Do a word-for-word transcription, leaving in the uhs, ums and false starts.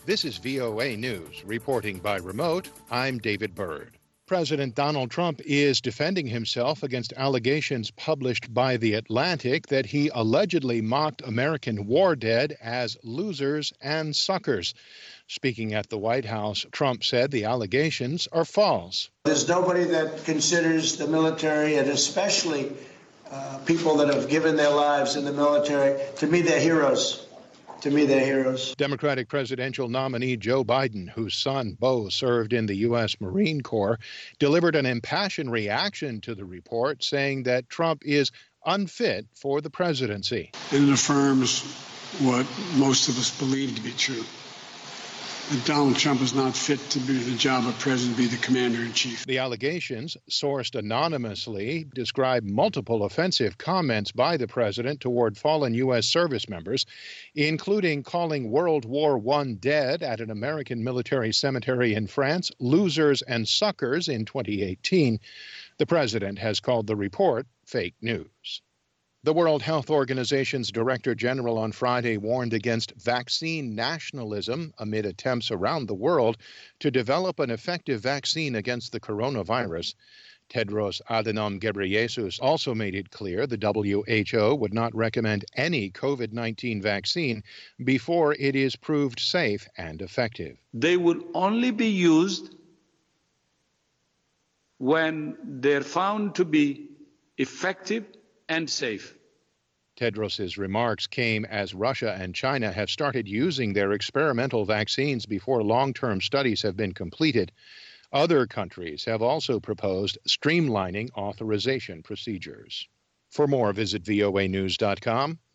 This is V O A News. Reporting by remote, I'm David Byrd. President Donald Trump is defending himself against allegations published by The Atlantic that he allegedly mocked American war dead as losers and suckers. Speaking at the White House, Trump said the allegations are false. There's nobody that considers the military, and especially uh, people that have given their lives in the military, to me, they're heroes. To me, they're heroes. Democratic presidential nominee Joe Biden, whose son, Beau, served in the U S Marine Corps, delivered an impassioned reaction to the report, saying that Trump is unfit for the presidency. And it affirms what most of us believe to be true, that Donald Trump is not fit to do the job of president, be the commander-in-chief. The allegations, sourced anonymously, describe multiple offensive comments by the president toward fallen U S service members, including calling World War One dead at an American military cemetery in France losers and suckers in twenty eighteen. The president has called the report fake news. The World Health Organization's Director General on Friday warned against vaccine nationalism amid attempts around the world to develop an effective vaccine against the coronavirus. Tedros Adhanom Ghebreyesus also made it clear the W H O would not recommend any COVID nineteen vaccine before it is proved safe and effective. They would only be used when they're found to be effective and safe. Tedros's remarks came as Russia and China have started using their experimental vaccines before long-term studies have been completed. Other countries have also proposed streamlining authorization procedures. For more, visit V O A news dot com.